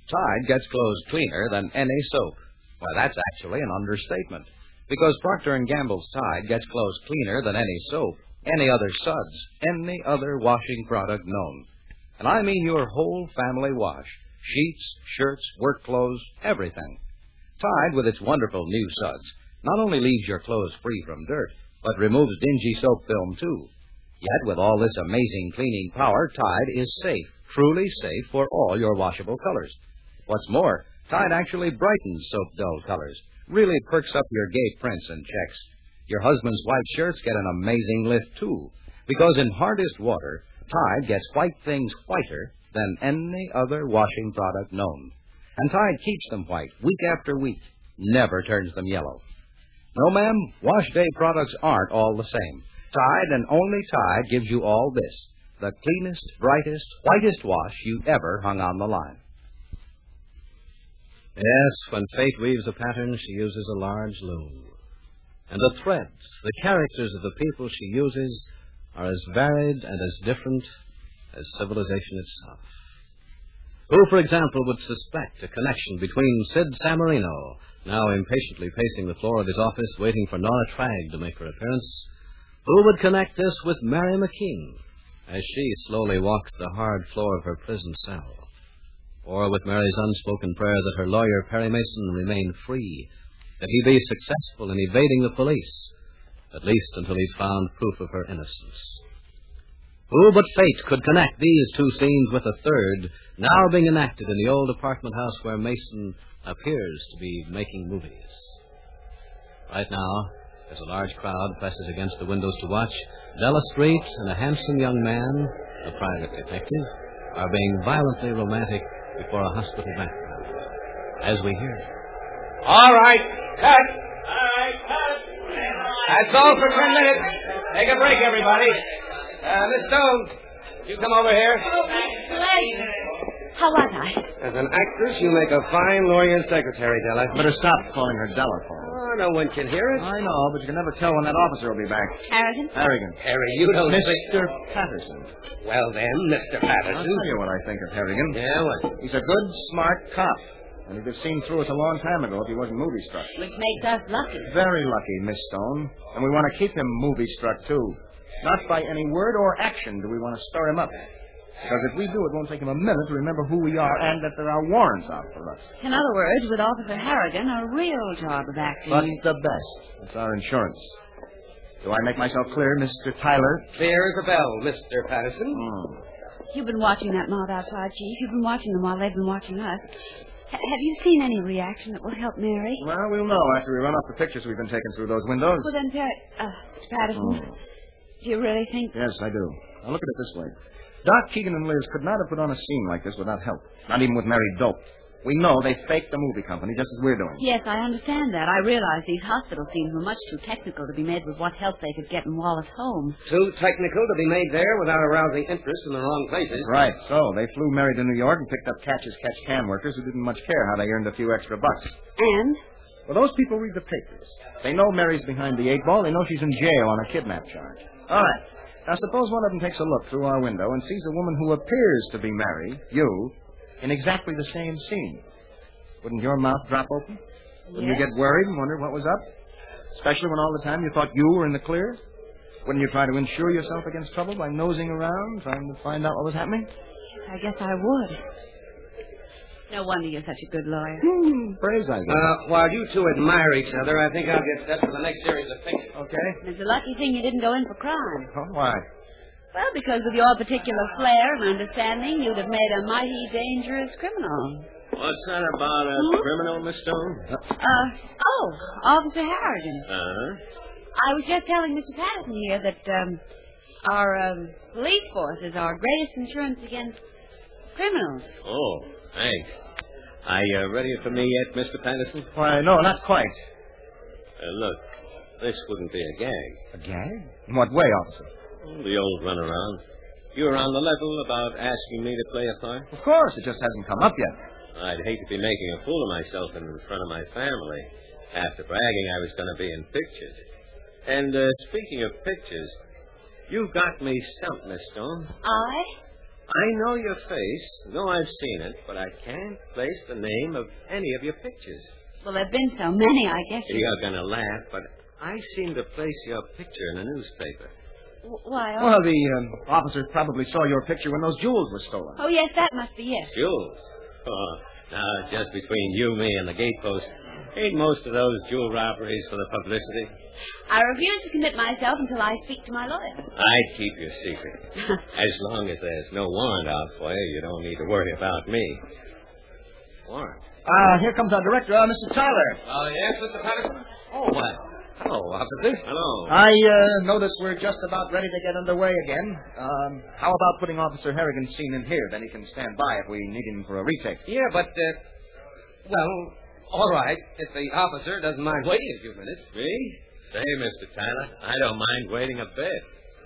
Tide gets clothes cleaner than any soap. Well, that's actually an understatement, because Procter & Gamble's Tide gets clothes cleaner than any soap, any other suds, any other washing product known. And I mean your whole family wash. Sheets, shirts, work clothes, everything. Tide, with its wonderful new suds, not only leaves your clothes free from dirt, but removes dingy soap film, too. Yet, with all this amazing cleaning power, Tide is safe, truly safe for all your washable colors. What's more, Tide actually brightens soap-dull colors, really perks up your gay prints and checks. Your husband's white shirts get an amazing lift, too, because in hardest water, Tide gets white things whiter than any other washing product known. And Tide keeps them white week after week, never turns them yellow. No, ma'am, wash day products aren't all the same. Tide and only Tide gives you all this, the cleanest, brightest, whitest wash you ever hung on the line. Yes, when fate weaves a pattern, she uses a large loom. And the threads, the characters of the people she uses are as varied and as different as civilization itself. Who, for example, would suspect a connection between Sid Samarino, now impatiently pacing the floor of his office, waiting for Nora Tragg to make her appearance? Who would connect this with Mary McKean, as she slowly walks the hard floor of her prison cell? Or with Mary's unspoken prayer that her lawyer, Perry Mason, remain free, that he be successful in evading the police, at least until he's found proof of her innocence. Who but fate could connect these two scenes with a third, now being enacted in the old apartment house where Mason appears to be making movies? Right now, as a large crowd presses against the windows to watch, Della Street and a handsome young man, a private detective, are being violently romantic before a hospital background. As we hear. All right, cut. All right, cut. That's all for 10 minutes. Take a break, everybody. Miss Stone, you come over here. How was I? As an actress, you make a fine lawyer's secretary, Della. Better stop calling her Della, Paul. Oh, no one can hear us. I know, but you can never tell when that officer will be back. Harrigan? Harry, you don't Mr. Patterson. Well, then, Mr. Patterson. I'll tell you what I think of Harrigan. Yeah, what? He's a good, smart cop. And he'd have seen through us a long time ago if he wasn't movie-struck. Which makes us lucky. Very lucky, Miss Stone. And we want to keep him movie-struck, too. Not by any word or action do we want to stir him up. Because if we do, it won't take him a minute to remember who we are and that there are warrants out for us. In other words, with Officer Harrigan, a real job of acting. But the best. It's our insurance. Do I make myself clear, Mr. Tyler? Clear as a bell, Mr. Patterson. You've been watching that mob outside, Chief. You've been watching them while they've been watching us. Have you seen any reaction that will help Mary? Well, we'll know after we run off the pictures we've been taking through those windows. Well, then, Mr. Patterson, do you really think... Yes, I do. Now, look at it this way. Doc, Keegan, and Liz could not have put on a scene like this without help. Not even with Mary Dope. We know they faked the movie company just as we're doing. Yes, I understand that. I realize these hospital scenes were much too technical to be made with what help they could get in Wallace' home. Too technical to be made there without arousing interest in the wrong places. Right. So they flew Mary to New York and picked up catch-as-catch-can workers who didn't much care how they earned a few extra bucks. And? Well, those people read the papers. They know Mary's behind the 8 ball. They know she's in jail on a kidnap charge. All right. Now, suppose one of them takes a look through our window and sees a woman who appears to be Mary, you, in exactly the same scene. Wouldn't your mouth drop open? Wouldn't you get worried and wonder what was up? Especially when all the time you thought you were in the clear? Wouldn't you try to insure yourself against trouble by nosing around, trying to find out what was happening? Yes, I guess I would. No wonder you're such a good lawyer. Praise I guess. While you two admire each other, I think I'll get set for the next series of pictures. Okay. It's a lucky thing you didn't go in for crime. Oh, why? Well, because with your particular flair and understanding, you'd have made a mighty dangerous criminal. What's that about a criminal, Miss Stone? Officer Harrigan. Uh-huh. I was just telling Mr. Patterson here that our police force is our greatest insurance against criminals. Oh, thanks. Are you ready for me yet, Mr. Patterson? Why, no, not quite. Look, this wouldn't be a gag. A gag? In what way, officer? The old runaround. You're on the level about asking me to play a part? Of course, it just hasn't come up yet. I'd hate to be making a fool of myself in front of my family. After bragging I was going to be in pictures. And speaking of pictures, you got me stumped, Miss Stone. I? I know your face. No, I've seen it, but I can't place the name of any of your pictures. Well, there have been so many, I guess. You're going to laugh, but I seem to place your picture in a newspaper. Why? Well, the officer probably saw your picture when those jewels were stolen. Oh, yes, that must be it. Jewels? Oh, now, just between you, me, and the gatepost, ain't most of those jewel robberies for the publicity? I refuse to commit myself until I speak to my lawyer. I'd keep your secret. As long as there's no warrant out for you, you don't need to worry about me. Warrant? Here comes our director, Mr. Tyler. Oh, yes, Mr. Patterson? Oh, what? Hello, officer. Hello. I notice we're just about ready to get underway again. How about putting Officer Harrigan's scene in here? Then he can stand by if we need him for a retake. Yeah, but, well, all right, if the officer doesn't mind waiting a few minutes. Me? Say, Mr. Tyler, I don't mind waiting a bit.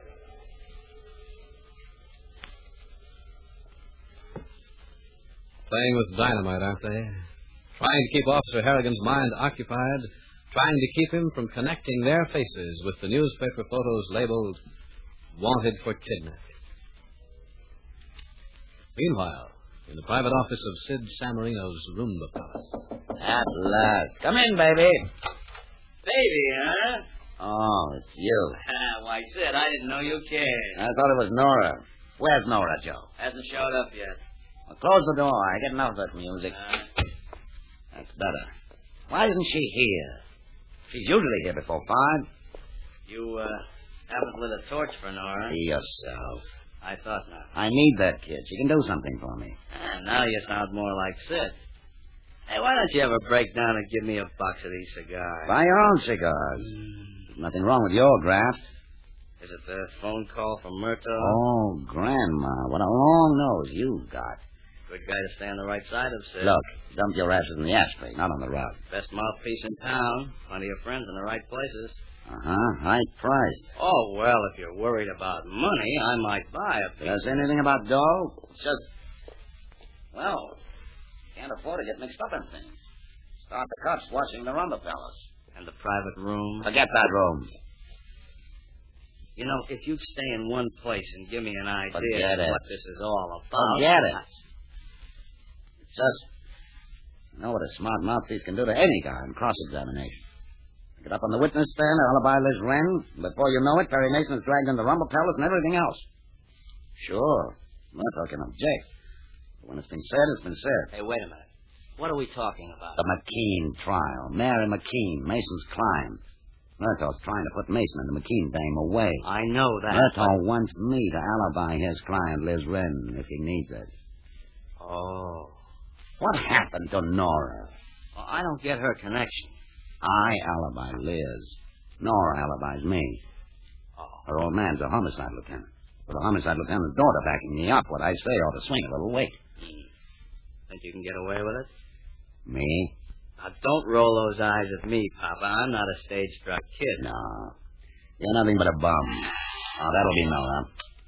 Playing with dynamite, aren't they? Trying to keep Officer Harrigan's mind occupied, trying to keep him from connecting their faces with the newspaper photos labeled Wanted for Kidnapping. Meanwhile, in the private office of Sid Samarino's Roomba Palace. At last. Come in, baby. Baby, huh? Oh, it's you. Why, Sid, I didn't know you cared. I thought it was Nora. Where's Nora, Joe? Hasn't showed up yet. Well, close the door. I get enough of that music. That's better. Why isn't she here? She's usually here before 5. You, haven't lit a torch for Nora? Be yourself. I thought not. I need that kid. She can do something for me. Now you sound more like Sid. Hey, why don't you ever break down and give me a box of these cigars? Buy your own cigars. There's nothing wrong with your graft. Is it the phone call from Murto? Oh, Grandma, what a long nose you've got. Good guy to stay on the right side of, Sid. Look, dump your ashes in the ashtray, not on the rug. Best mouthpiece in town. Plenty of friends in the right places. High price. Oh, well, if you're worried about money, I might buy a piece. Does anything about dough? It's just, well, can't afford to get mixed up in things. Start the cops watching the Rumba Palace. And the private room. Forget that room. You know, if you'd stay in one place and give me an idea Forget of it. what this is all about. Forget it. It's just, you know what a smart mouthpiece can do to any guy in cross-examination. Get up on the witness stand, alibi Liz Wren. Before you know it, Perry Mason is dragged in the Rumba Palace and everything else. Sure, Murtaugh can object. But when it's been said, it's been said. Hey, wait a minute. What are we talking about? The McKean trial. Mary McKean, Mason's client. Murtaugh's trying to put Mason and the McKean dame away. I know that. Murtaugh wants me to alibi his client, Liz Wren, if he needs it. Oh. What happened to Nora? Well, I don't get her connection. I alibi Liz. Nora alibis me. Oh. Her old man's a homicide lieutenant. With a homicide lieutenant's daughter backing me up, what I say ought to swing a little weight. Think you can get away with it? Me? Now, don't roll those eyes at me, Papa. I'm not a stage-struck kid. No. You're nothing but a bum. Oh, that'll be Nora.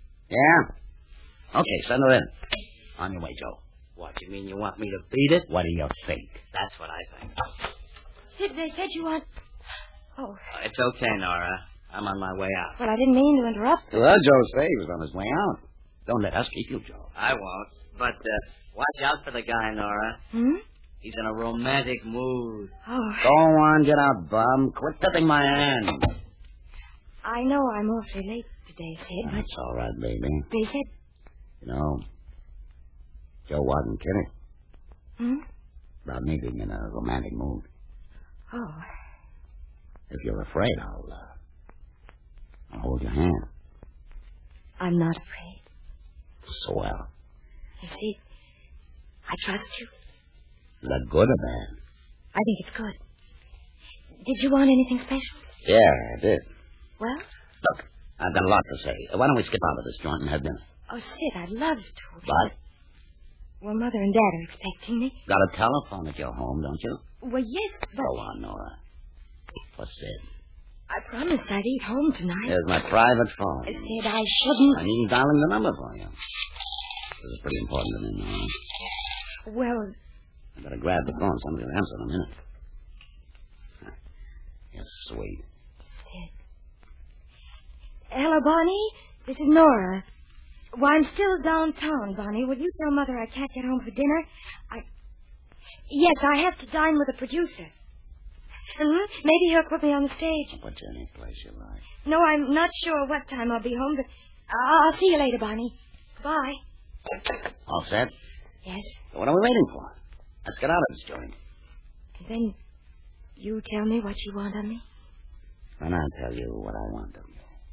Yeah? Okay, send her in. On your way, Joe. What, you mean you want me to beat it? What do you think? That's what I think. Sid, they said you want... Oh. It's okay, Nora. I'm on my way out. Well, I didn't mean to interrupt. Well, Joe said he was on his way out. Don't let us keep you, Joe. I won't. But, watch out for the guy, Nora. He's in a romantic mood. Oh. Go on, get out, bum. Quit tipping my hand. I know I'm awfully late today, Sid, but... That's all right, baby. They said... You know, Joe wasn't kidding. About me being in a romantic mood. Oh. If you're afraid, I'll hold your hand. I'm not afraid. Swell. You see, I trust you. Is that good or bad? I think it's good. Did you want anything special? Yeah, I did. Well? Look, I've got a lot to say. Why don't we skip out of this joint and have dinner? Oh, Sid, I'd love to. But? Well, Mother and Dad are expecting me. Got a telephone at your home, don't you? Well, yes, but... Go on, Nora. What's Sid? I promised I'd eat home tonight. Here's my private phone. I said I shouldn't. I'm even dialing the number for you. This is pretty important to me, Nora. Well... I better grab the phone. Somebody will answer in a minute. You're sweet. Sid. Hello, Bonnie. This is Nora. Why, I'm still downtown, Bonnie. Will you tell Mother I can't get home for dinner? Yes, I have to dine with a producer. Maybe he'll put me on the stage. Put you any place you like. No, I'm not sure what time I'll be home, but I'll see you later, Bonnie. Goodbye. All set? Yes. So what are we waiting for? Let's get out of this joint. And then you tell me what you want of me. And I'll tell you what I want of you.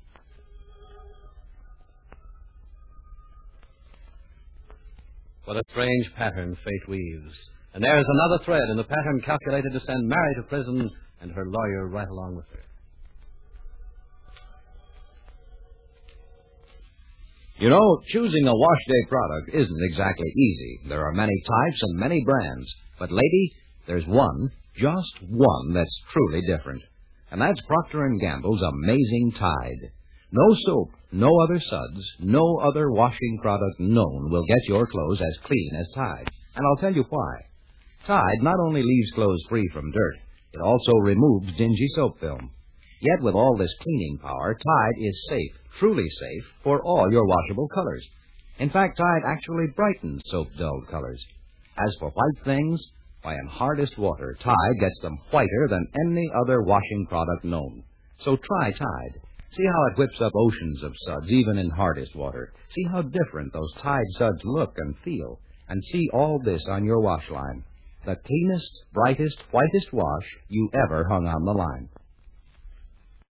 What a strange pattern fate weaves. And there is another thread in the pattern calculated to send Mary to prison and her lawyer right along with her. You know, choosing a wash day product isn't exactly easy. There are many types and many brands. But, lady, there's one, just one, that's truly different. And that's Procter & Gamble's Amazing Tide. No soap, no other suds, no other washing product known will get your clothes as clean as Tide. And I'll tell you why. Tide not only leaves clothes free from dirt, it also removes dingy soap film. Yet with all this cleaning power, Tide is safe, truly safe, for all your washable colors. In fact, Tide actually brightens soap-dulled colors. As for white things, why, in hardest water, Tide gets them whiter than any other washing product known. So try Tide. See how it whips up oceans of suds, even in hardest water. See how different those Tide suds look and feel. And see all this on your wash line. The cleanest, brightest, whitest wash you ever hung on the line.